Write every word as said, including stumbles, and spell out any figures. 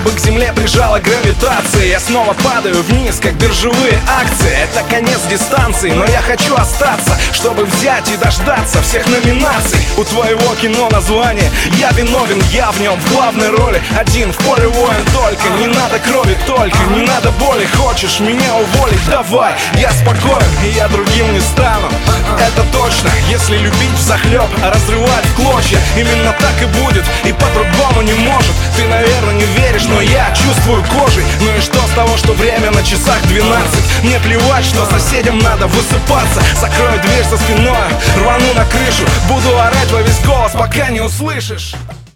чтобы к земле прижала гравитация. Я снова падаю вниз, как биржевые акции. Это конец дистанции, но я хочу остаться, чтобы взять и дождаться всех номинаций. У твоего кино название я виновен, я в нем в главной роли. Один в поле воин только, не надо крови только, не надо боли. Хочешь меня уволить? Давай, я спокоен, и я другим не стану. Это точно, если любить взахлеб, а разрывать в клочья. Именно так и будет, и по-другому не может. Ты, наверное, не веришь, но я чувствую кожей. Ну и что с того, что время на часах двенадцать? Мне плевать, что соседям надо высыпаться. Закрою дверь за спиной, рвану на крышу, буду орать во весь голос, пока не услышишь.